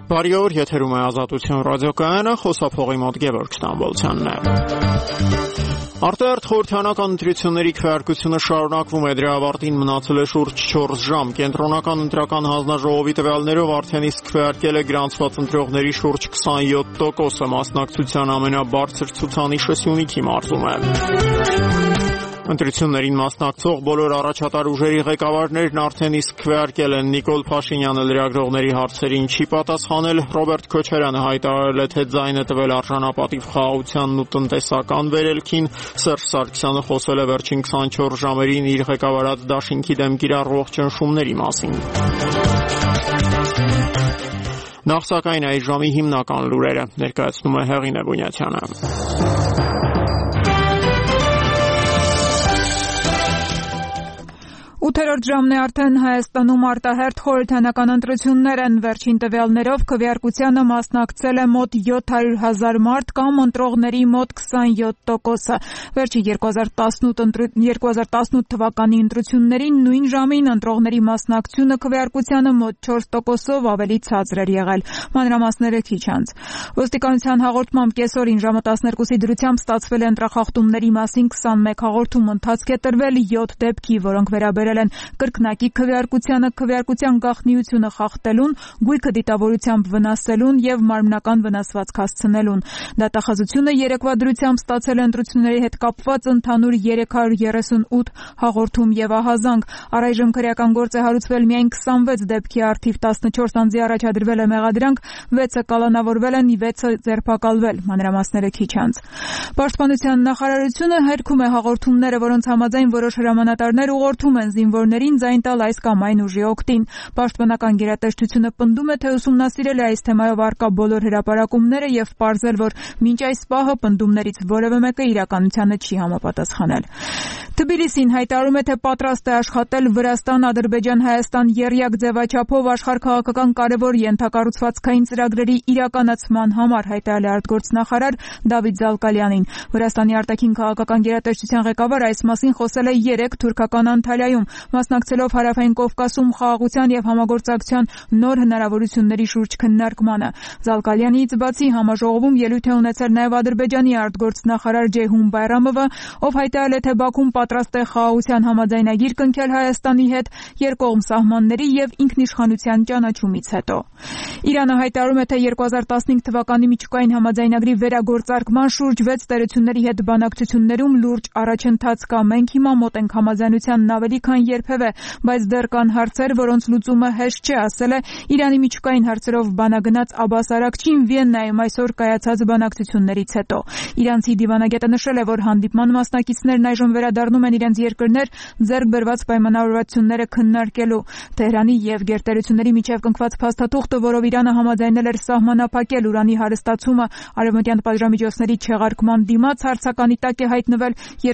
Բարի օր, եթերում է Ազատություն ռադիոկայանը, խոսափողի մոտ Գևորգ Ստամբոլցյանն է։ Արտահերթ խորհրդանական ընտրությունների քվեարկությունը շարունակվում է, դրա ավարտին մնացել է շուրջ 4 ժամ։ Կենտրոնական ընտրական հանձնաժողովի տվյալներով արդեն իսկ քվեարկել է գրանցված ընտրողների շուրջ 27%-ը, մասնակցության ամենաբարձր ցուցանիշը Սյունիքի մարզում է։ Ընտրություններին մասնակցող բոլոր առաջատար ուժերի ղեկավարներն արդեն իսկ քվեարկել են։ Նիկոլ Փաշինյանը լրագրողների հարցերին չի պատասխանել, Ռոբերտ Քոչարյանը հայտարարել է, թե ձայն է տվել արժանապատիվ խաղաղությանն ու տնտեսական վերելքին, Սերժ Սարգսյանը խոսել է վերջին 24 ժամերին իր ղեկավարած դաշինքի դեմ կիրառվող ճնշումների մասին։ Նախ սակայն այս ժամի հիմնական լուրերը ներկայացնում է Հեղինե Բունյացյանը։ 8-րդ ժամն է արդեն Հայաստանում արտահերթ խորհրդանական ընտրություններ են, վերջին տվյալներով քվեարկությանը մասնակցել է մոտ 700,000 մարդ կամ ընտրողների մոտ 27%-ը։ Վերջի 2018 թվականի ընտրություններին նույն ժամին ընտրողների մասնակցությունը քվեարկությանը մոտ 4%-ով ավելի ցածր էր եղել։ Մանրամասները քիչ անց։ Ոստիկանության հաղորդմամբ կեսօրին ժամը 12-ի դրությամբ ստացվել է ընտրախախտումների մասին 21 հաղորդում, ընթացք է տրվել 7 դեպքի, որոնք վերաբերել են կրկնակի քվեարկությանը, քվեարկության գաղտնիությունը խախտելուն, գույքը դիտավորությամբ վնասելուն եւ մարմնական վնասվածք հասցնելուն։ Դատախազությունը երեկվա դրությամբ ստացել է ընտրությունների հետ կապված ընդհանուր 338 հաղորդում եւ ահազանգ։ Առայժմ քրեական գործ է հարուցվել միայն 26 դեպքի առթիվ, 14 անձի առաջադրվել է մեղադրանք, 6-ը կալանավորվել են, 6-ը ձերբակալվել։ Մանրամասները քիչ անց։ Պաշտպանության նախարարությունը հերքում է հաղորդումները, որոնց համաձայն որոշ հրամանատարներ ուղղորդում են զինվորներին ձայն տալ այս կամ այն ուժի օգտին։ Պաշտպանական գերատեսչությունը պնդում է, թե ուսումնասիրել է այս թեմայով առկա բոլոր հրապարակումները եւ պարզել, որ մինչ այս պահը պնդումներից որևէ մեկը իրականությանը չի համապատասխանել։ Թբիլիսին հայտարարում է, թե պատրաստ է աշխատել Վրաստան-Ադրբեջան-Հայաստան եռյակ ձևաչափով աշխարհաքաղաքական կարևոր ենթակառուցվածքային ծրագրերի իրականացման համար, հայտարարել է արտգործնախարար Դավիթ Զալկալյանին։ Վրաստանի արտաքին քաղաքական գերատեսչության ղեկավարը այս մասին խոսել է 3 թուրքական Անտալիայում, մասնակցելով Հարավային Կովկասում խաղաղության եւ համագործակցության նոր հնարավորությունների շուրջ քննարկմանը։ Զալկալյանից բացի համաժողովում ելույթ է ունեցել նաեւ Ադրբեջանի արտգործնախարար Ջեյհուն Բայրամովը, ով հայտարարել է, թե Բաքուն պատրաստ է խաղաղության համաձայնագիր կնքել Հայաստանի հետ երկկողմ սահմանների եւ ինքնիշխանության ճանաչումից հետո։ Իրանը հայտարարում է, թե 2015 թվականի միջուկային համաձայնագրի վերագործարկման շուրջ 6 տերությունների հետ բանակցություններում լուրջ առաջընթաց կա։ Մենք հիմա մոտ ենք համաձայնությանն ավելի քան երբևէ, բայց դեռ կան հարցեր, որոնց լուծումը հեշտ չէ, ասել է Իրանի միջուկային հարցերով բանագնաց Աբբաս Արաքչին Վիեննայում այսօր կայացած բանակցություններից հետո։ Իրանցի դիվանագետը նշել է, որ հանդիպման մասնակիցներն այժմ վերադառնում են իրենց երկրներ ձեռք բերված պայմանավորվածությունները քննարկելու։ Թեհրանի եւ գերտերությունների միջև կնքված փաստաթուղթը, որով Իրանը համաձայնել էր սահմանափակել ուրանի հարստացումը արևմտյան պատժամիջոցների չեղարկման դիմաց, հարցականի տակ է հայտնվել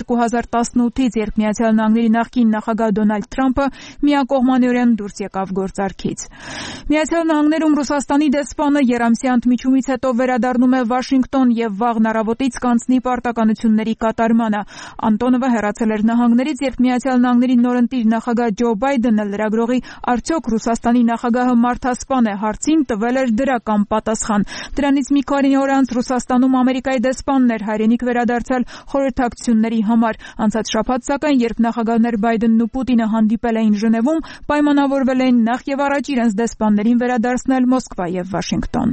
2018-ից, երբ Միացյալ Նահանգների նախկին նախագահ Դոնալդ Թրամփը միակողմանիորեն դուրս եկավ գործարքից։ Միացյալ Նահանգներում Ռուսաստանի դեսպանը երամսյա ընդմիջումից հետո վերադառնում է Վաշինգտոն եւ վաղն առավոտից կանցնի պարտականությունների կատարմանը։ Անտոնովը հեռացել էր նահանգներից, երբ Միացյալ Նահանգների նորընտիր նախագահ Ջո Բայդենը լրագրողի «Արդյոք Ռուսաստանի նախագահը մարդասպան է» հարցին տվել էր դրական պատասխան։ Դրանից մի քանի օր անց Ռուսաստանում Ամերիկայի դեսպանն էր հայրենիք վերադարձել խորհրդակցությունների համար։ Անցած շաբաթ սակայն, երբ նախագահներ Բայդենն ու Պուտինը հանդիպել էին Ժնևում, պայմանավորվել էին նախ եւ առաջ իրենց դեսպաններին վերադարձնել Մոսկվա եւ Վաշինգտոն։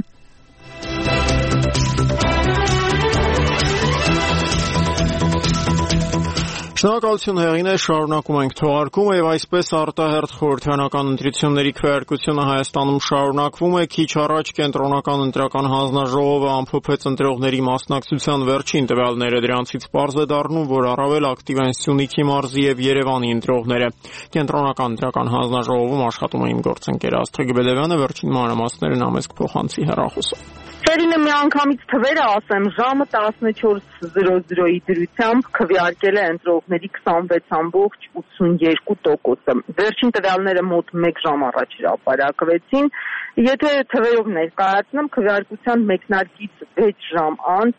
Շնորհակալություն Հեղինե, շարունակում ենք թողարկումը եւ այսպես արտահերթ խորհրդանական ընտրությունների քվեարկությունը Հայաստանում շարունակվում է։ Քիչ առաջ կենտրոնական ընտրական հանձնաժողովը ամփոփեց ընտրողների մասնակցության վերջին տվյալները, դրանցից պարզ է դառնում, որ առավել ակտիվ են Սյունիքի մարզի եւ Երևանի ընտրողները։ Կենտրոնական ընտրական հանձնաժողովում աշխատում է իմ գործընկեր Աստղիկ Բելևյանը, վերջին մանրամասները նա մեզ կփոխանցի հեռախոսով։ Ֆերինը միանգամից թվերը ասեմ, ժամը 14:00-ի դրությամբ քվեարկել է ընտրողների 26.82%-ը։ Վերջին տվյալները մոտ 1 ժամ առաջ հրապարակվեցին։ Եթե թվերով ներկայացնեմ, քվեարկության մեկնարկից 6 ժամ անց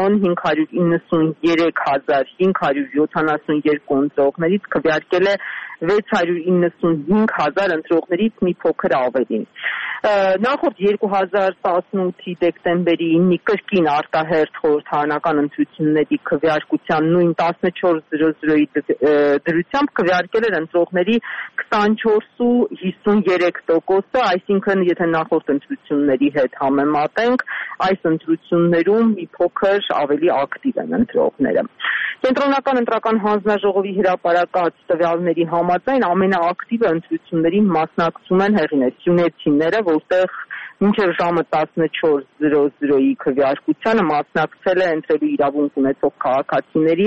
2.593.572 ընտրողներից քվեարկել է 695,000 ընտրողներից մի փոքր ավելին։ Նախորդ 2018-ի դեկտեմբերի 9-ի կրկին արտահերթ խորհրդարանական ընտրությունների քվեարկության նույն 14:00-ի դրությամբ քվեարկել էր ընտրողների 24.53%, այսինքն եթե նախորդ ընտրությունների հետ համեմատենք, այս ընտրություններում մի փոքր ավելի ակտիվ են ընտրողները։ Կենտրոնական ընտրական հանձնաժողովի հրապարակած տվյալների համաձայն ամենաակտիվը ընտրություններին մասնակցում են հեղիներները, որտեղ մինչև ժամը 14:00-ի քվեարկությանը մասնակցել է ընտրելու իրավունք ունեցող քաղաքացիների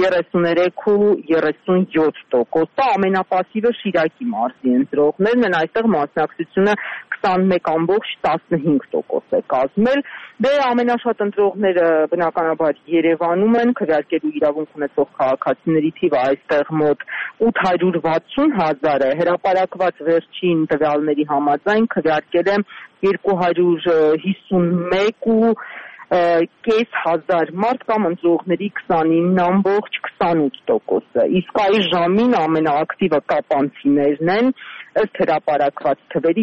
33.37%, ամենապասիվը Շիրակի մարզի ընտրողներն են, այստեղ մասնակցությունը 21.15% է կազմել։ Ամենաշատ ընտրողները բնականաբար Երևանում են, քվեարկելու իրավունք ունեցող քաղաքացիների թիվը այստեղ մոտ 860,000 է, հրապարակված վերջին տվյալների համաձայն քվեարկել է 251,500 մարդ կամ ընտրողների 29.28%, իսկ այժմին ամենաակտիվը կապանցիներն են, ըստ հրապարակված թվերի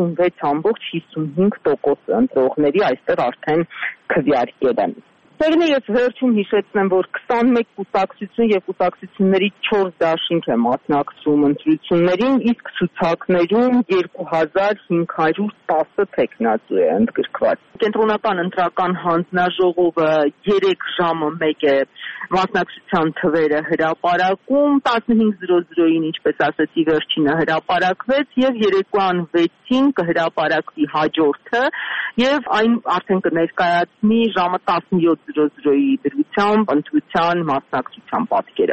36.55% ընտրողների այստեղ արդեն քվեարկել են։ Ես վերջում հիշեցնեմ, որ 21 կուսակցություն եւ կուսակցությունների 4 դաշինք է մասնակցում ընտրություններին, իսկ ցուցակներում 2510 թեկնածու է ընդգրկված։ Կենտրոնական ընտրական հանձնաժողովը 3 ժամը 1 է մասնակցության թվերը հրապարակում, 15:00-ին, ինչպես ասացի, վերջինը հրապարակվեց եւ երեկոյան 6-ին կհրապարակվի հաջորդը եւ այն արդեն կներկայացնի ժամը 17:00-ի դրությամբ ընտրության մասնակցության պատկերը։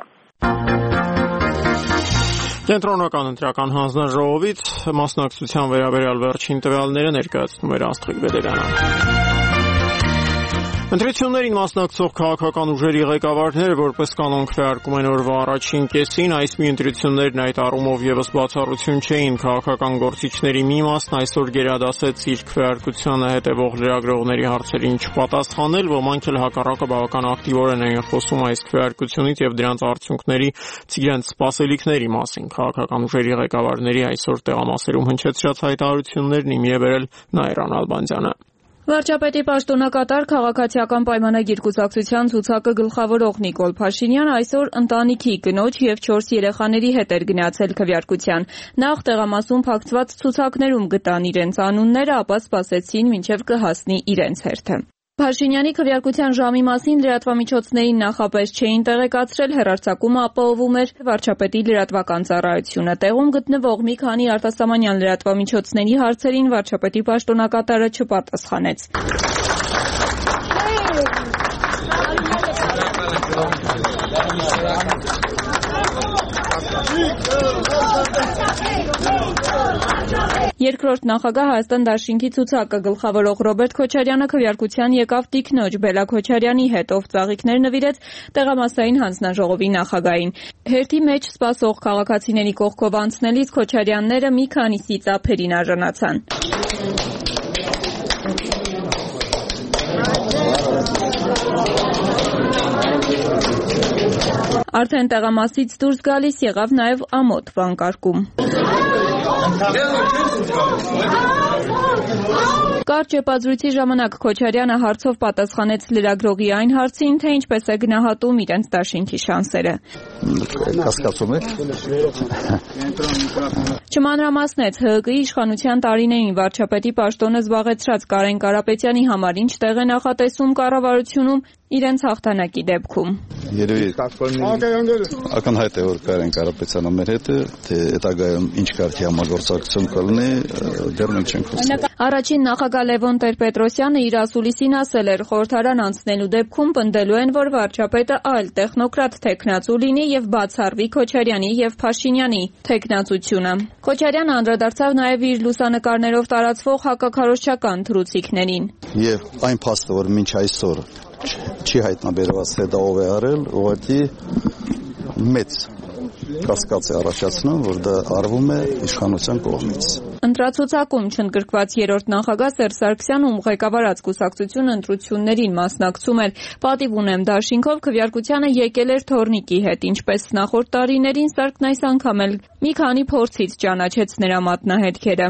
Կենտրոնական ընտրական հանձնաժողովից մասնակցության վերաբերյալ վերջին տվյալները ներկայացնում էր Աստղիկ Բեդերյանը։ Ընտրություններին մասնակցող քաղաքական ուժերի ղեկավարները որպես կանոն քվեարկում են օրվա առաջին կեսին, այս մի ընտրություններն այդ առումով եւս բացառություն չէին։ Քաղաքական գործիչների մի մասն այսօր գերադասեց իր քվեարկությանը հետևող լրագրողների հարցերին չպատասխանել, ոմանք էլ հակառակը բավական ակտիվորեն էին խոսում այս քվեարկությունից եւ դրանց արդյունքների իրենց սպասելիքների մասին։ Քաղաքական ուժերի ղեկավարների այսօր տեղամասերում հնչեցրած հայտարարություններն իմի է բերել Նաիրան Ալբանդյանը։ Վարչապետի պաշտոնակատար քաղաքացիական պայմանագիր կուսակցության ցուցակը գլխավորող Նիկոլ Փաշինյանը այսօր ընտանիքի, կնոջ եւ 4 երեխաների հետ էր գնացել քվեարկության։ Նախ տեղամասում փակցված ցուցակներում գտան իրենց անունները, ապա սպասեցին մինչև կհասնի իրենց հերթը։ Փաշինյանի քվեարկության ժամի մասին լրատվամիջոցներին նախապես չէին տեղեկացրել, հեռարձակումը ապահովում էր վարչապետի լրատվական ծառայությունը։ Տեղում գտնվող մի քանի արտասահմանյան լրատվամիջոցների հարցերին վարչապետի պաշտոնակատարը չպատասխանեց։ Երկրորդ նախագահ Հայաստան դաշինքի ցուցակը գլխավորող Ռոբերտ Քոչարյանը քվեարկության եկավ տիկնոջ Բելա Քոչարյանի հետ, ով ծաղիկներ նվիրեց տեղամասային հանձնաժողովի նախագահին։ Հերթի մեջ սպասող քաղաքացիների կողքով անցնելիս Քոչարյանները մի քանիսի ծափերին արժանացան։ Արդեն տեղամասից դուրս գալիս եղավ նաև ամոթ վանկարկում։ Կարճ ճեպազրույցի ժամանակ Քոչարյանը հարցով պատասխանեց լրագրողի այն հարցին, թե ինչպես է գնահատում իրենց դաշինքի շանսերը։ Կասկածում եք։ Չմանրամասնեց ՀՀԿ-ի իշխանության տարիներին վարչապետի պաշտոնը զբաղեցրած Կարեն Կարապետյանի համար ինչ տեղ է նախատեսում կառավարությունում իրենց հաղթանակի դեպքում։ Երևի ակնհայտ է, որ Կարեն Կարապետյանը մեր հետ է, թե հետագայում ինչ կարգի համագործակցություն կլինի, դեռ մենք չենք խոսում։ Առաջին նախագահ Լևոն Տեր-Պետրոսյանը իր ասուլիսին ասել էր, խորհրդարան անցնելու դեպքում պնդելու են, որ վարչապետը այլ տեխնոկրատ թեկնածու լինի եւ բացառվի Քոչարյանի եւ Փաշինյանի թեկնածությունը։ Քոչարյանը անդրադարձավ նաեւ իր լուսանկարներով տարածվող հակաքարոզչական թռուցիկներին։ Եվ այն փաստը, որ մինչ այսօր չի հայտնաբերված թե դա ով է արել, ուղղակի մեծ կասկած է առաջացնում, որ դա արվում է իշխանության կողմից։ Ընտրացուցակում չընդգրկված երրորդ նախագահ Սերժ Սարգսյանը, ում ղեկավարած կուսակցությունը ընտրություններին մասնակցում էր պատիվ ունեմ դաշինքով, քվեարկությանը եկել էր թոռնիկի հետ, ինչպես նախորդ տարիներին Սարգսն այս անգամ էլ մի քանի փորձից ճանաչեց նրա մատնահետքերը։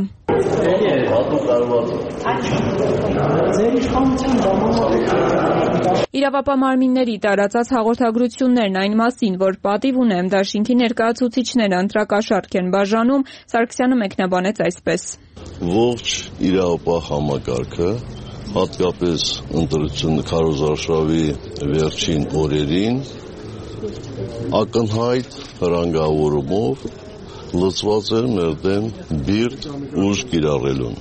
Իրավապահ մարմինների տարածած հաղորդագրություններն այն մասին, որ պատիվ ունեմ դաշինքի ներկայացուցիչները ընտրակաշառք են բաժանում, Սարգսյանը մեկնաբանեց այսպես. Ողջ իրավապահ համակարգը, հատկապես ընտրություն քարոզարշավի վերջին օրերին, ակնհայտ հրանգավորումով լծված էր մեր դեմ բիրտ ուժ կիրառելուն։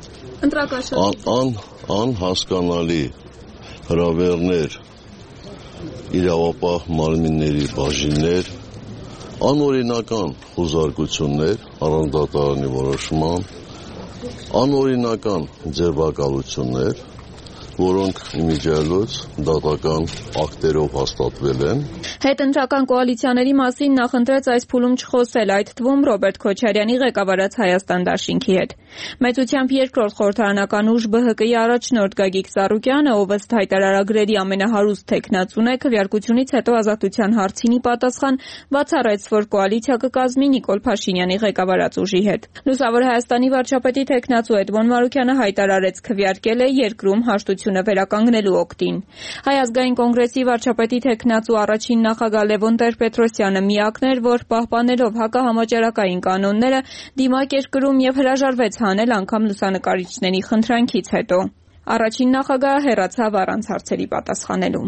Անհասկանալի հրավերներ, իրավապահ մարմինների բաժիններ, անօրինական խոզարկություններ առանց դատարանի որոշման, անօրինական ձևակալություններ, որոնք իմիջիայլոց դատական ակտերով հաստատվել են։ Հետընտրական կոալիցիաների մասին նախընտրեց այս փուլում չխոսել, այդ թվում Ռոբերտ Քոչարյանի ղեկավարած Հայաստան դաշինքի հետ։ Մեծությամբ երկրորդ խորհրդարանական ուժ ԲՀԿ-ի առաջնորդ Գագիկ Ծառուկյանը, ով ըստ հայտարարագրերի ամենահարուստ թեկնածուն է, քվեարկությունից հետո Ազատության հարցինի պատասխան բացառեց, որ կոալիցիա կկազմի Նիկոլ Փաշինյանի ղեկավարած ուժի հետ։ Լուսավոր Հայաստանի վարչապետի թեկնածու Էդմոն Մարուքյանը հայտարարեց, քվեարկել է երկրում հաշտությունը վերականգնելու օգտին։ Հայ ազգային կոնգրեսի վարչապետի թեկնածու առաջին նախագահ Լևոն Տեր-Պետրոսյանը միակն էր, որ պահպանելով հակահամաճարակային կանոնները դիմակ էր կրում եւ հրաժարվեց հանել անգամ լուսանկարիչների խնդրանքից հետո։ Առաջին նախագահը հեռացավ առանց հարցերի պատասխանելու։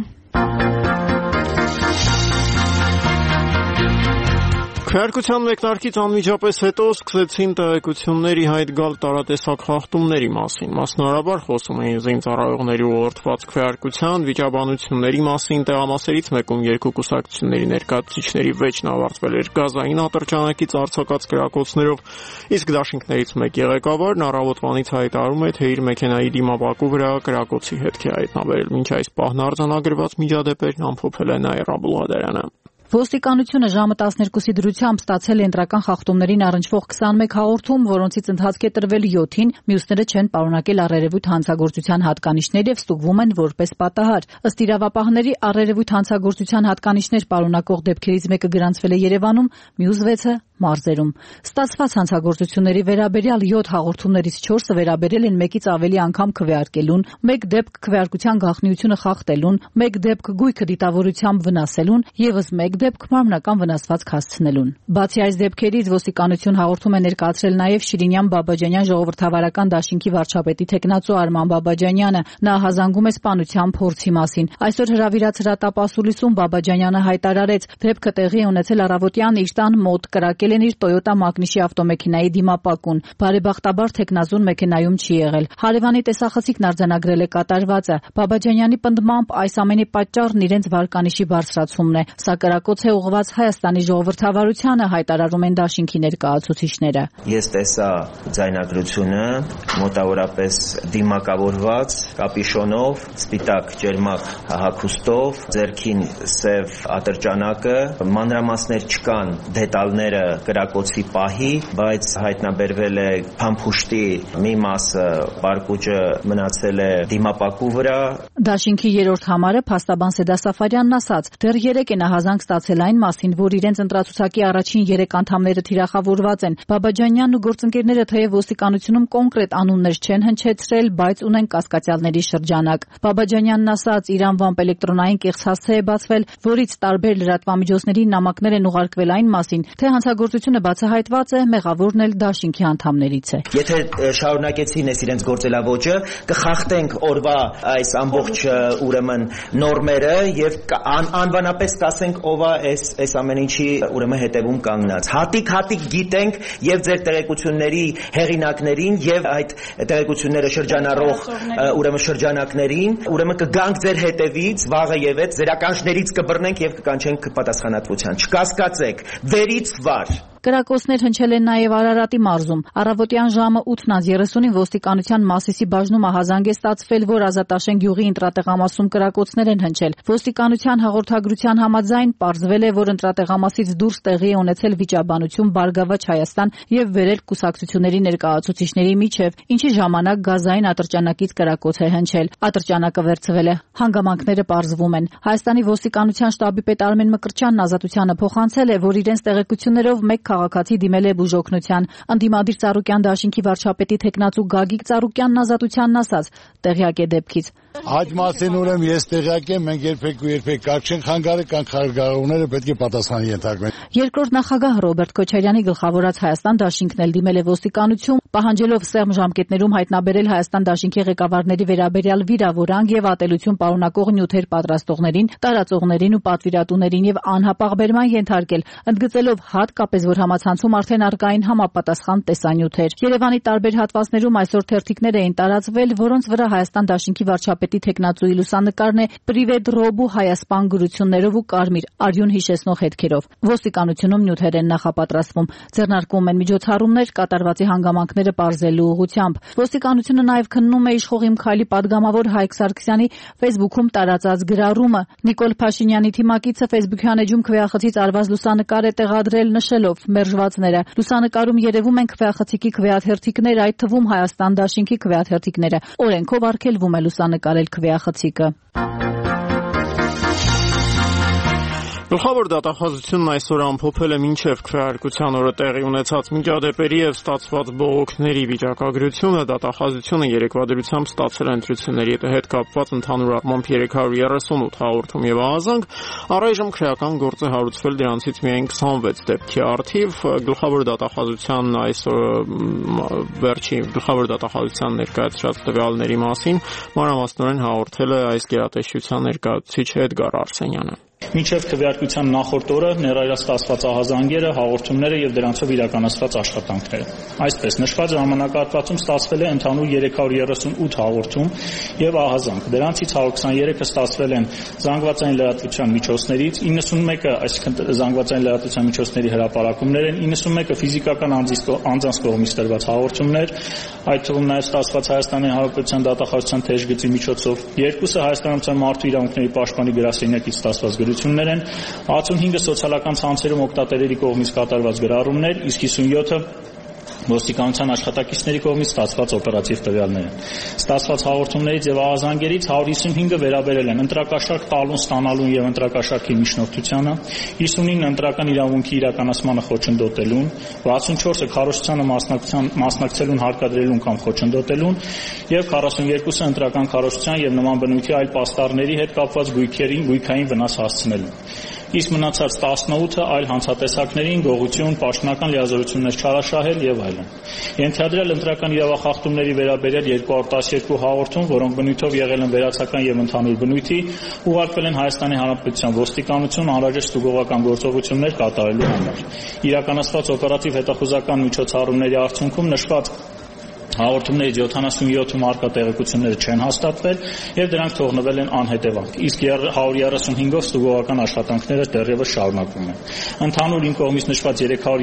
Քվեարկության մեկնարկից անմիջապես հետո սկսեցին տեղեկությունների հայտ գալ տարատեսակ խախտումների մասին։ Մասնավորաբար խոսում էին զինծառայողների ուղղորդված քվեարկության, վիճաբանությունների մասին, տեղամասերից մեկում երկու կուսակցությունների ներկայացուցիչների վեճն ավարտվել էր գազային ատրճանակից արձակած կրակոցներով, իսկ դաշինքներից մեկի ղեկավարն առավոտվանից հայտարարում է, թե իր մեքենայի դիմապակու վրա կրակոցի հետք է հայտնաբերել։ Մինչ այս պահն արձանագրված միջադեպերն ամփոփել է Նաիրա Բուլղադարյանը։ Ոստիկանությունը ժամը 12-ի դրությամբ ստացել է ընտրական խախտումներին առնչվող 21 հաղորդում, որոնցից ընթացք է տրվել 7-ին, մյուսները չեն պարունակել առերևույթ հանցագործության հատկանիշներ եւ ստուգվում են որպես պատահար։ Ըստ իրավապահների, առերևույթ հանցագործության հատկանիշներ պարունակող դեպքերից մեկը գրանցվել է Երևանում, մյուս 6-ը մարզերում։ Ստացված հանցագործությունների վերաբերյալ 7 հաղորդումներից 4-ը վերաբերել են մեկից ավելի անգամ քվեարկելուն, 1 դեպք քվեարկության գաղտնիությունը խախտելուն, 1 դեպք գույքը դիտավորությամբ վնասելուն, եւս 1 դեպք մարմնական վնասվածք հասցնելուն։ Բացի այս դեպքերից ոստիկանություն հաղորդում է ներկայացրել նաև Շիրինյան Բաբաջանյան ժողովրդավարական դաշինքի վարչապետի թեկնածու Արման Բաբաջանյանը։ Նա հազանգում է սպանության փորձի մասին։ Այսօր հրավիրած հրատապասուլիսում Բաբաջանյանը հայտարարեց, դեպքը տեղի է ունեցել առավոտյան իր տան մոտ, կրակել են իր Toyota Magnus-ի ավտոմեքենայի դիմապակուն։ Բարեբախտաբար թեկնածուն մեքենայում չի եղել։ Հարևանի տեսախցիկն արձանագրել է կատարվածը։ Բաբաջանյանի պնդմամբ այս ամենի պատճառն իրենց վարկանիշի բարձրացումն է։ Սա կրակոց է ուղղված Հայաստանի ժողովրդավարությանը, հայտարարում են դաշինքի ներկայացուցիչները։ Ես տեսա ձայնագրությունը մոտավորապես դիմակավորված կապիշոնով, սպիտակ ջերմակ հագուստով, ձեռքին սև ատրճանակը, մանրամասներ չկան, դետալները կրակոցի պահի, բայց հայտնաբերվել է փամփուշտի մի մասը, պարկուճը մնացել է դիմապակու վրա։ Դաշինքի երրորդ համարը փաստաբան Սեդա Սաֆարյանն ասաց, դեռ 3 է նա հազանգ ստացել այն մասին, որ իրենց ընտրացուցակի առաջին 3 անդամները թիրախավորված են։ Բաբաջանյանն ու գործընկերները թեև ոստիկանությունում կոնկրետ անուններ չեն հնչեցրել, բայց ունեն կասկածյալների շրջանակ։ Բաբաջանյանն ասաց, իր անվամբ էլեկտրոնային կեղծ հասցե է բացվել, որից տարբեր լրատվամիջոցների նամակներ են ուղարկվել այն մասին, թե հանցագործությունը բացահայտված է, մեղավորն էլ դաշինքի անդամներից է։ Եթե շարունակեցին իրենց գործելավոճը, կխախտենք օրվա այս ամբողջ ուրեմն նորմերը եւ անվանապես կասենք ով է այս ամեն ինչի ուրեմն հետևում կանգնած։ Հատիկ գիտենք եւ ձեր տեղեկությունների հեղինակներին եւ այդ տեղեկությունները շրջանառող ուրեմն շրջանակներին, ուրեմն կգանք ձեր հետևից, վաղը եւ այդ ձեր ականջներից կբռնենք եւ կկանչենք պատասխանատվության։ Չկասկածեք, վերից վար Կրակոցներ հնչել են նաև Արարատի մարզում։ Առավոտյան ժամը 8:30-ին ոստիկանության Մասիսի բաժնում ահազանգ է ստացվել, որ Ազատաշեն գյուղի ընտրատեղամասում կրակոցներ են հնչել։ Ոստիկանության հաղորդագրության համաձայն պարզվել է, որ ընտրատեղամասից դուրս տեղի է ունեցել վիճաբանություն Բարգավաճ Հայաստան եւ վերել կուսակցությունների ներկայացուցիչների միջև, ինչի ժամանակ գազային ատրճանակից կրակոց է հնչել։ Ատրճանակը վերցվել է։ Հանգամանքները պարզվում են։ Հայաստանի ոստիկանության շտաբի պետ Արմեն Մկրտչյանն Ազատությանը փոխանցել է, որ իրենց տեղեկություններով մեկ քաղաքացի դիմել է բուժօգնության։ Ընդդիմադիր Ծառուկյան դաշինքի վարչապետի թեկնածու Գագիկ Ծառուկյանն Ազատությանն ասաց. տեղյակ է դեպքից։ Այդ մասին ուրեմն ես տեղյակ եմ, մենք երբեք կարգ չենք խանգարել, կան խանգարողները պետք է պատասխանի ենթարկվեն։ Երկրորդ նախագահ Ռոբերտ Քոչարյանի գլխավորած Հայաստան դաշինքն էլ դիմել է ոստիկանություն, պահանջելով սեղմ ժամկետներում հայտնաբերել Հայաստան դաշինքի ղեկավարների վերաբերյալ վիրավորանք եւ ատելություն պարունակող նյութեր պատրաստողներին, տարածողներին ու պատվիրատուներին եւ անհապաղ բերման ենթարկել, ընդգծելով հատկապես, որ համացանցում արդեն արկային համապատասխան տեսանյութեր։ Երևանի տարբեր հատվածներում այսօր թերթիկներ էին տարածվել, որոնց վրա Հայաստան դաշինքի վարչապետի թեկնածուի լուսանկարն է Պրիվետ Ռոբու հայասպան գրություններով ու կարմիր արյուն հիշեցնող հետքերով։ Ոստիկանությունում նյութեր են նախապատրաստվում, ձեռնարկվում են միջոցառումներ կատարվածի հանգամանքները պարզելու ուղղությամբ։ Ոստիկանությունը նաև քննում է իշխող Իմ քայլի падգամավոր Հայկ Սարգսյանի Facebook-ում տարածած գրառումը։ Նիկոլ Փաշինյանի թիմակիցը Facebook-յան էջում քվեախցից արված լուսանկար է տեղադրել, նշելով մերժվածները։ Լուսանկարում երևում են քվեախցիկի քվեաթերթիկներ, այդ թվում Հայաստան դաշինքի քվեաթերթիկները։ Օրենքով արգելվում է լուսանկարել քվեախցիկը։ Գլխավոր դատախազությունն այսօր ամփոփել է մինչև քվեարկության օրը տեղի ունեցած միջադեպերի եւ ստացված բողոքների վիճակագրությունը։ Դատախազությունը երեկվա ստացել է ընտրությունների հետ կապված ընդհանուր առմամբ 338 հաղորդում եւ ահազանգ։ Առայժմ քրեական գործ է հարուցվել դրանցից միայն 26 դեպքի առթիվ։ Գլխավոր դատախազության այսօր վերջի գլխավոր դատախազության ներկայացրած տվյալների մասին մանրամասնորեն հաղորդել է այս գերատեսչության ներկայացուցիչ Էդգար Արսենյանը։ Մինչև քվեարկության նախորդ օրը ներառյալ ստացված ահազանգերը, հաղորդումները եւ դրանցով իրականացված աշխատանքները։ Այսպես, նշված ժամանակահատվածում ստացվել է ընդհանուր 338 հաղորդում եւ ահազանգ։ Դրանցից 123-ը ստացվել են զանգվածային լրատվության միջոցներից, 91-ը, այսինքն զանգվածային լրատվության միջոցների հրապարակումներ են, 91-ը ֆիզիկական անձանց կողմից տրված հաղորդումներ, այդ թվում նաեւ ստացված Հայաստանի Հանրապետության դատախազության թեժգծի միջոցով, 2-ը Հայաստանյան մարդու իրավունքների պաշտպանի գրասենյակից ստացված գրություններ են, 65-ը սոցիալական ցանցերում օգտատերերի կողմից կատարված գրառումներ, իսկ 57-ը ոստիկանության աշխատակիցների կողմից ստացված օպերատիվ տվյալներ են։ Ստացված հաղորդումներից եւ ահազանգերից 155-ը վերաբերել են ընտրակաշառք տալուն, ստանալուն եւ ընտրակաշառքի միջնորդությանը, 59-ը ընտրական իրավունքի իրականացմանը խոչընդոտելուն, 64-ը քարոզչությանը մասնակցելուն հարկադրելուն կամ խոչընդոտելուն եւ 42-ը ընտրական քարոզչության եւ նման բնույթի այլ պաստառների հետ կապված գույքային վնաս հասցնելուն։ Իսկ մնացած 18-ը այլ հանցատեսակներին գողություն, պաշտոնական լիազորություններ չարաշահել եւ այլն։ Ենթադրյալ ընտրական իրավախախտումների վերաբերյալ 212 հաղորդում, որոնք բնույթով եղել են վերացական եւ ընդհանուր բնույթի, ուղարկվել են Հայաստանի Հանրապետության ոստիկանություն անհրաժեշտ ստուգողական գործողություններ կատարելու համար։ Իրականացված օպերատիվ հետախուզական միջոցառումների արդյունքում նշված հաղորդումներից 77-ում արկա տեղեկությունները չեն հաստատվել եւ դրանք թողնվել են անհետևանք, իսկ 135-ով ստուգողական աշխատանքները դեռևս շարունակվում են։ Ընդհանուր իմ կողմից նշված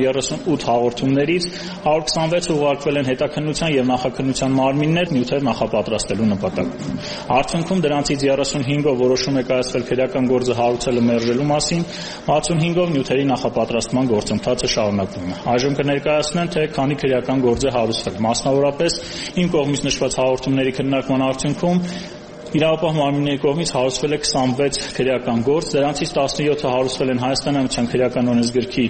338 հաղորդումներից 126-ը ուղարկվել են հետաքննության եւ նախաքննության մարմիններ նյութեր նախապատրաստելու նպատակով։ Արդյունքում դրանցից 35-ով որոշում է կայացվել քրեական գործը հարուցելը մերժելու մասին, 65-ով նյութերի նախապատրաստման գործընթացը շարունակվում է։ Այժմ կներկայացնեմ, թե քանի քրեական գործ է հարուցվել, մասնավորապես իմ կողմից նշված հաղորդումների քննարկման արդյունքում իրավապահ մարմինների կողմից հարուցվել է 26 քրեական գործ, դրանցից 17-ը հարուցվել են Հայաստանի Հանրապետության քրեական օրենսգրքի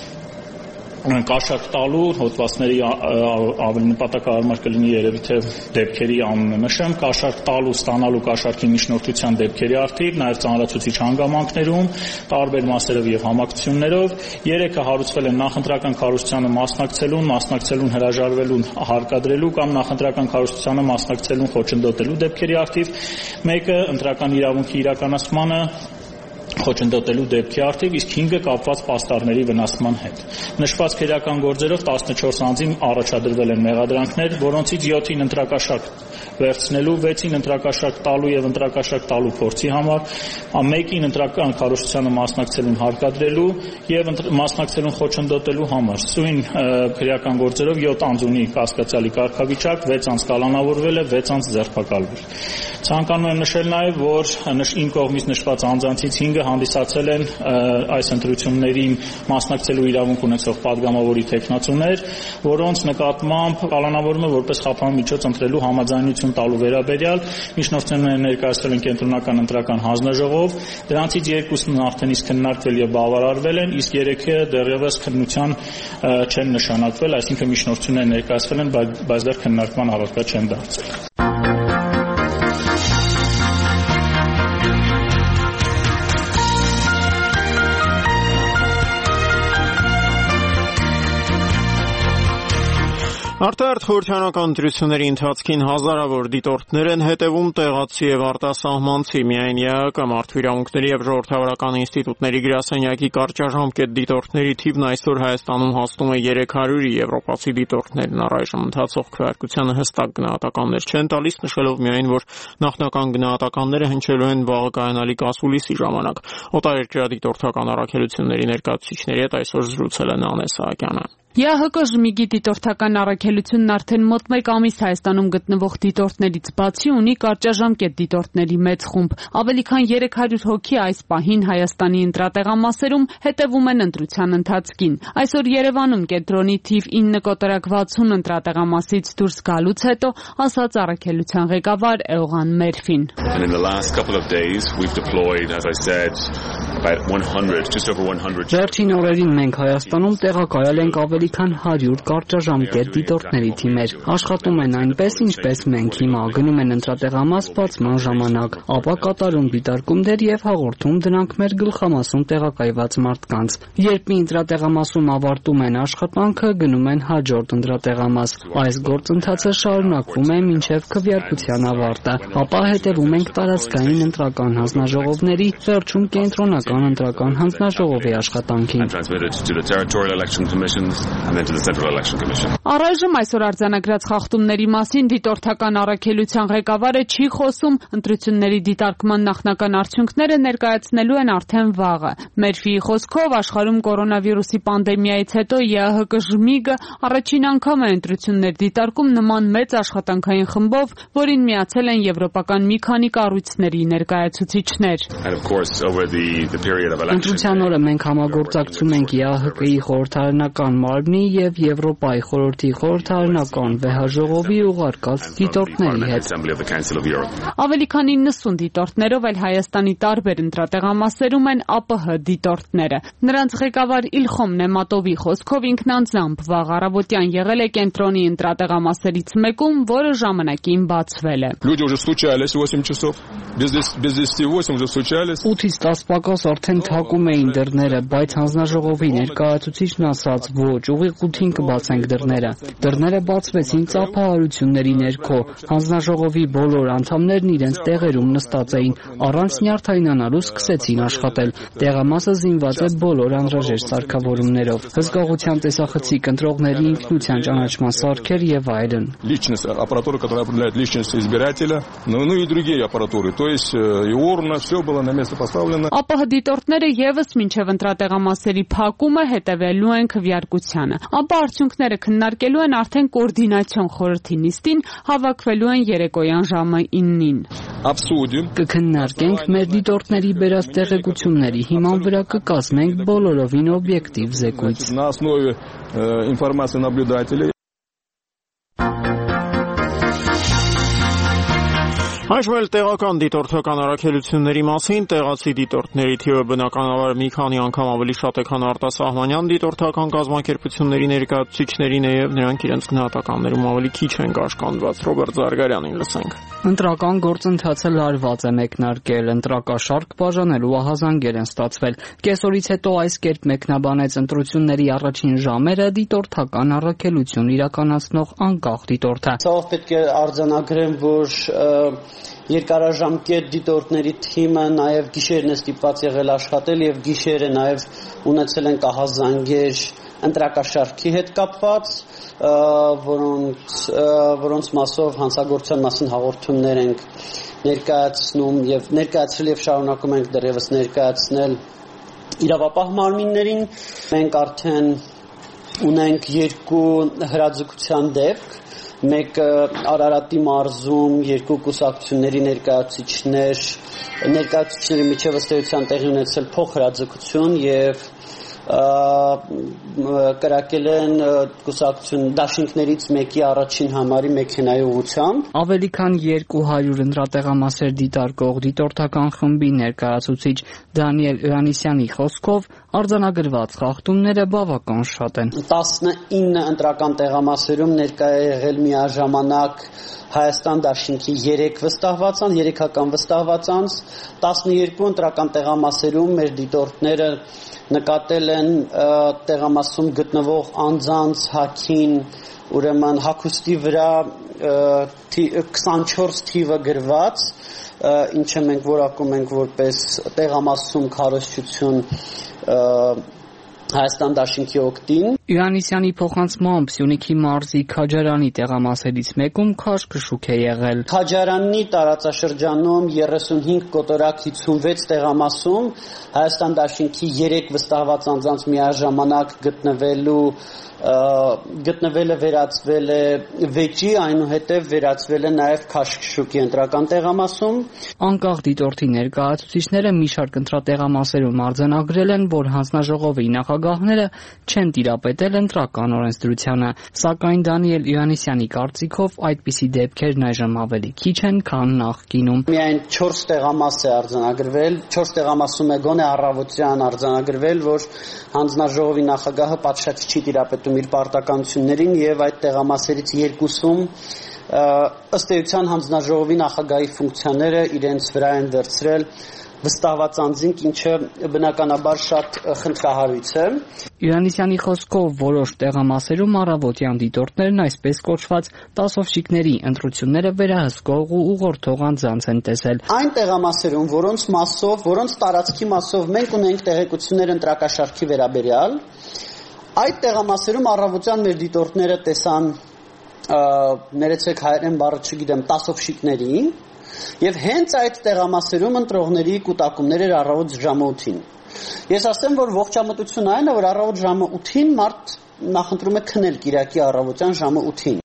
կաշառք տալու հոդվածների ավելի նպատակահարմար կլինի երևի թե դեպքերի անունը նշեմ, կաշառք տալու, ստանալու կաշառքի միջնորդության դեպքերի առթիվ, նաև ծանրացուցիչ հանգամանքներում, տարբեր մասերով եւ համակցություններով, 3-ը հարուցվել են նախընտրական քարոզչությանը մասնակցելուն հրաժարվելուն հարկադրելու կամ նախընտրական քարոզչությանը մասնակցելուն խոչընդոտելու դեպքերի առթիվ, 1-ը ընտրական իրավունքի իրականացմանը խոչընդոտելու դեպքի արդիվ, իսկ 5-ը կապված պաստառների վնասման հետ։ Նշված քրեական գործերով 14 անձին առաջադրվել են մեղադրանքներ, որոնցից 7-ին ընտրակաշառք վերցնելու, 6-ին ընտրակաշառք տալու եւ ընտրակաշառք տալու փորձի համար, 1-ին ընտրական քարոզչությանը մասնակցելուն հարկադրելու եւ մասնակցելուն խոչընդոտելու համար։ Սույն քրեական գործերով 7 անձ ունի կասկածյալի կարգավիճակ, 6 անձ կալանավորվել է, 6 անձ ձերբակալվել։ Ցանկանում եմ նշել նաեւ, որ իմ կողմից նշված անձանցից 5-ը հանդիսացել են այս ընտրություններին մասնակցելու իրավունք ունեցող падգամավորի տեխնացուներ, որոնց նկատմամբ կալանավորումը որպես խափան միջոց ընտրելու համաձայնություն տալու վերաբերյալ միջնորդությունները ներկայացվել են կենտրոնական ընտրական հանձնաժողով, դրանցից 2-ն արդեն իսկ քննարկվել եւ բավարարվել են, իսկ 3-ը դեռևս քննության չեն նշանակվել, այսինքն միջնորդությունները ներկայացվել են, բայց դեռ քննարկման առարկա չեն դարձել։ Արտահերթ խորհրդանական ընտրությունների ընթացքին հազարավոր դիտորդներ են հետևում տեղացի եւ արտասահմանցի, միայն ԵԱՀԿ մարդու իրավունքների եւ ժողովրդավարական ինստիտուտների գրասենյակի կարճաժամկետ դիտորդների թիվն այսօր Հայաստանում հասնում է 300-ի, եվրոպացի դիտորդներն առայժմ ընթացող քվեարկությանը հստակ գնահատականներ չեն տալիս, նշելով միայն, որ նախնական գնահատականները հնչելու են վաղը կայանալիք ասուլիսի ժամանակ։ Օտարերկրյա դիտորդական առաքելությունների ներկայացուցիչների հետ այսօր զրուցել է Նանե Սահակյանը։ ԵԱՀԿ ԺՄԻԳ-ի դիտորդական առաքելությունն արդեն մոտ 1 ամիս Հայաստանում գտնվող դիտորդներից բացի ունի կարճաժամկետ դիտորդների մեծ խումբ։ Ավելի քան 300 հոգի այս պահին Հայաստանի ընտրատեղամասերում հետևում են ընտրության ընթացքին։ Այսօր Երևանում կենտրոնի թիվ 9.60 ընտրատեղամասից դուրս գալուց հետո ասաց առաքելության ղեկավար Էողան Մերֆին. Վերջին օրերին մենք Հայաստանում տեղակայել ենք ավելի քան 100 կարճաժամկետ դիտորդների թիմեր։ Աշխատում են այնպես, ինչպես մենք հիմա, գնում են ընտրատեղամաս բացման ժամանակ, ապա կատարում դիտարկումներ եւ հաղորդում դրանք մեր գլխամասում տեղակայված մարդկանց։ Երբ մի ընտրատեղամասում ավարտում են աշխատանքը, գնում են հաջորդ ընտրատեղամաս։ Այս գործընթացը շարունակվում է մինչև քվեարկության ավարտը, ապա հետևում ենք տարածքային ընտրական հանձնաժողովների, վերջում կենտրոնական ընտրական հանձնաժողովի աշխատանքին։ Առայժմ այսօր արձանագրած խախտումների մասին դիտորդական առաքելության ղեկավարը չի խոսում, ընտրությունների դիտարկման նախնական արդյունքները ներկայացնելու են արդեն վաղը։ Մերֆիի խոսքով աշխարհում կորոնավիրուսի պանդեմիայից հետո ԵԱՀԿ ԺՄԻԳ-ը առաջին անգամ է ընտրություններ դիտարկում նման մեծ աշխատանքային խմբով, որին միացել են եվրոպական մի քանի կառույցների ներկայացուցիչներ։ Ընտրության օրը մենք համագործակցում ենք ԵԱՀԿ-ի խորհրդարանական մարմնի եւ Եվրոպայի խորհրդի խորհրդարանական վեհաժողովի ուղարկած դիտորդների հետ։ Ավելի քան 90 դիտորդներով էլ Հայաստանի տարբեր ընտրատեղամասերում են ԱՊՀ դիտորդները։ Նրանց ղեկավար Իլխոմ Նեմատովի խոսքով ինքնանձամբ վաղ առավոտյան եղել է կենտրոնի ընտրատեղամասերից մեկում, որը ժամանակին բացվել է։ 8-ից 10 պակաս արդեն թակում էին դռները, բայց հանձնաժողովի ներկայացուցիչն ասաց ոչ, ուղիղ 8-ին կբացենք դռները։ Դռները բացվեցին ծափահարությունների ներքո։ Հանձնաժողովի բոլոր անդամներն իրենց տեղերում նստած էին, առանց նյարդայնանալու սկսեցին աշխատել։ Տեղամասը զինված է բոլոր անհրաժեշտ սարքավորումներով, հսկողության տեսախցիկ, ընտրողների ինքնության ճանաչման սարքեր եւ այլն։ ԱՊՀ դիտորդները եւս մինչեւ ընտրատեղամասերի փակումը հետևելու են քվեարկությանը։ Ապա արդյունքները քննարկելու են արդեն կոորդինացիոն խորհրդի նիստին, հավաքվելու են երեկոյան ժամը 9-ին։ Կքննարկենք մեր դիտորդների բերած տեղեկությունների հիման վրա կկազմենք բոլորովին օբյեկտիվ զեկույց։ Այժմ էլ տեղական դիտորդական առաքելությունների մասին տեղացի դիտորդների թիվը բնականաբար մի քանի անգամ ավելի շատ է, քան արտասահմանյան դիտորդական կազմակերպությունների ներկայացուցիչներինը եւ նրանք իրենց գնահատականներում ավելի քիչ են կաշկանդված։ Ռոբերտ Զարգարյանին լսենք։ Ընտրական գործընթացը լարված է մեկնարկել, ընտրակաշառք բաժանելու ահազանգեր են ստացվել։ Կեսօրից հետո այս կերպ մեկնաբանեց ընտրությունների առաջին ժամերը դիտորդական առաքելություն իրականացնող անկախ դիտորդը։ Ցավով պետք է արձանագրեմ, որ երկարաժամկետ դիտորդների թիմը նաև գիշերն է ստիպված եղել աշխատել եւ գիշերը նաև ունեցել են կահազանգեր ընտրակաշարքի հետ կապված, որոնց մասով հանցագործության մասին հաղորդումներ ենք ներկայացնում եւ ներկայացրել եւ շարունակում ենք դեռևս ներկայացնել իրավապահ մարմիններին։ Մենք արդեն ունենք 2 հրաձգության դեպք, մեկը Արարատի մարզում 2 կուսակցությունների ներկայացուցիչների միջև ըստ էության տեղի ունեցել փոխհրաձգություն եւ կրակել են կուսակցություն դաշինքներից մեկի առաջին համարի մեքենայի ուղղությամբ։ Ավելի քան 200 ընտրատեղամասեր դիտարկող դիտորդական խմբի ներկայացուցիչ Դանիել Իրանիսյանի խոսքով արձանագրված խախտումները բավական շատ են։ 19 ընտրական տեղամասերում ներկայ է եղել միաժամանակ Հայաստան դաշինքի 3 վստահված անձ, 3-ական վստահված անձ, 12 ընտրական տեղամասերում մեր դիտորդները նկատել են տեղամասում գտնվող անձանց հագին, ուրեմն հագուստի վրա 24 թիվը գրված, ինչը մենք որակում ենք որպես տեղամասում քարոզչություն Հայաստան դաշինքի օգտին։ Իրանիսյանի փոխանցմամբ Սյունիքի մարզի Քաջարանի տեղամասերից մեկում քաշ շուք է եղել։ Քաջարանի տարածաշրջանում 35 կոտորակ 56 տեղամասում Հայաստան դաշինքի 3 վստահված անձանց միաժամանակ գտնվելը վերածվել է վեճի, այնուհետև վերածվել է նաև քաշքշուկի ընտրական տեղամասում։ Անկախ դիտորդի ներկայացուցիչները մի շարք ընտրատեղամասերում արձանագրել են, որ հանձնաժողովի նախագահները չեն տիրապետել ընտրական օրենսդրությանը, սակայն Դանիել Իրանիսյանի կարծիքով այդպիսի դեպքերն այժմ ավելի քիչ են, քան նախկինում։ Միայն 4 տեղամաս է արձանագրվել, 4 տեղամասում է գոնե առավոտյան արձանագրվել, որ հանձնաժողովի նախագահը պատշաճ չի տիրապետում իր պարտականություններին եւ այդ տեղամասերից 2-ում ըստ էության հանձնաժողովի նախագահի ֆունկցիաները իրենց վրա են վերցրել վստահված անձինք, ինչը բնականաբար շատ խնդրահարույց է։ Իրանիսյանի խոսքով որոշ տեղամասերում առավոտյան դիտորդներն այսպես կոչված տասովշիկների ընտրությունները վերահսկող ու ուղղորդող անձանց են տեսել։ Այն տեղամասերում, որոնց տարածքի մասով մենք ունենք տեղեկություններ ընտրակաշարքի վերաբերյալ, այդ տեղամասերում առավոտյան մեր դիտորդները տեսան ներեցեք հայերեն բառը չգիտեմ, տասովշիկների եւ հենց այդ տեղամասերում ընտրողների կուտակումներ էր առավոտ ժամը 8-ին։ Ես ասեմ, որ ողջամտությունը այն է, որ առավոտ ժամը 8-ին մարդ նախընտրում է քնել Կիրակի առավոտյան ժամը 8-ին։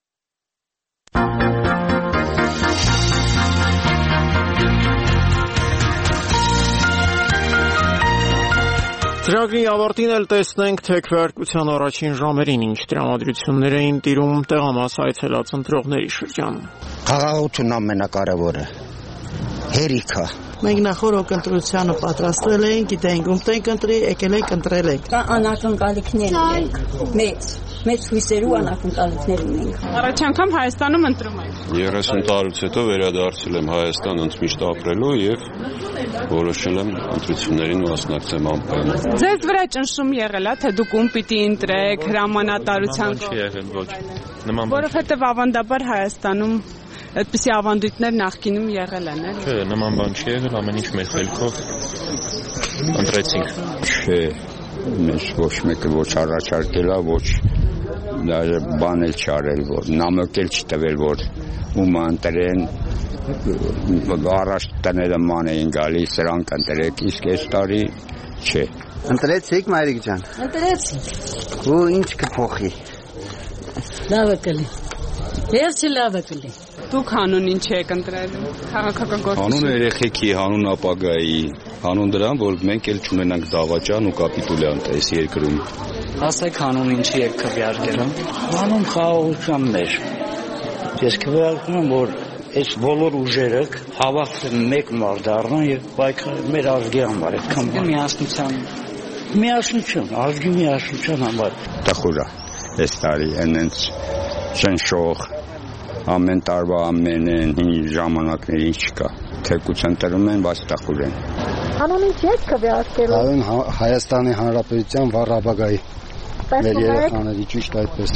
Ծրագրի ավարտին էլ տեսնենք, թե քվեարկության առաջին ժամերին ինչ տրամադրություններ էին տիրում տեղամաս այցելած ընտրողների շրջանում։ Խաղաղությունն ամենակարևորը, հերիքը։ Մենք նախորդ ընտրությանը պատրաստվել ենք, գիտենք ում ենք ընտրի, եկել ենք ընտրել ենք։ Կա անակնկալիքներ ունենք, մեծ հույսերու անակնկալիքներ ունենք։ Առաջ անգամ Հայաստանում ընտրում ենք։ 30 տարուց հետո վերադարձել եմ Հայաստան ընդմիշտ ապրելու եւ որոշել եմ ընտրություններին մասնակցեմ անպայման։ Ձեզ վրա ճնշում եղել է, թե դուք ում պիտի ընտրեք, հրամանատարության։ Չի եղել, ոչ։ Որովհետեւ ավանդաբար Հայաստանում այդպիսի ավանդույթներ նախկինում եղել են, էլի։ Չէ, նման բան չի եղել, ամեն ինչ մեր խելքով ընտրեցինք։ Չէ, մեզ ոչ մեկը ոչ առաջարկել է, ոչ դաժե բան էլ չարել, որ նամակ էլ չտվել, որ ումը ընտրեն, առաջ տները ման էին գալիս, սրանք ընտրեք, իսկ այս տարի չէ։ Ընտրեցիք, մայրիկ ջան։ Ընտրեցի։ Ու ինչ կփոխի։ Լավ է կլի։ Եվ չլավ է կլի։ Դուք հանուն ինչ եք ընտրել քաղաքական գործիչներ։ Հանուն երեխեքի, հանուն ապագայի, հանուն դրան, որ մենք էլ չունենանք դավաճան ու կապիտուլյանտ այս երկրում։ Ասեք հանուն ինչի եք քվեարկել։ Հանուն խաղաղության մեր։ Ես քվեարկում եմ, որ այս բոլոր ուժերը հավաքվեն մեկ մար դառնան եւ պայքարեն մեր ազգի համար, այդքան միասնություն, ազգի միասնության համար։ Տխուր է այս տարի այնց շնշող ամեն տարվա ամեն ժամանակների չկա։ Թեկուց ընտրում են, բայց տխուր են։ Հանուն ինչ եք քվեարկել։ Հայաստանի Հանրապետության վառ ապագայի մեր երեխաների ճիշտ այդպես։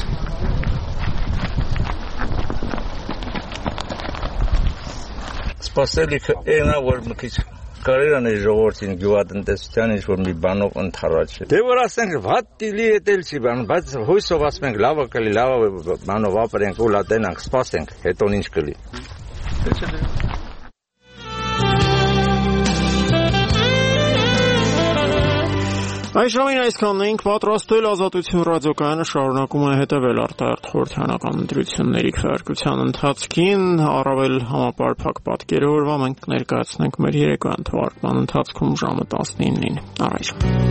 Սպասելիքը այնա որ մի քիչ կարելան է ժողովրդին գյուղատնտեսության ինչ-որ մի բանով ընդհարած չէ։ Դե որ ասենք վատ տիլի հետել չի բան, բայց հույսով ասենք լավը կլի, լավը բանով ապրենք ու լատենանք, սպասենք, հետո ինչ կլի։ Այս ժամին այսքանն էինք պատրաստել, Ազատություն ռադիոկայանը շարունակում է հետևել արտահերթ խորհրդանական ընտրությունների քվեարկության ընթացքին, առավել համապարփակ պատկերով մենք ներկայացնենք մեր երեկոյան թողարկման ընթացքում ժամը 19-ին։ Առայժմ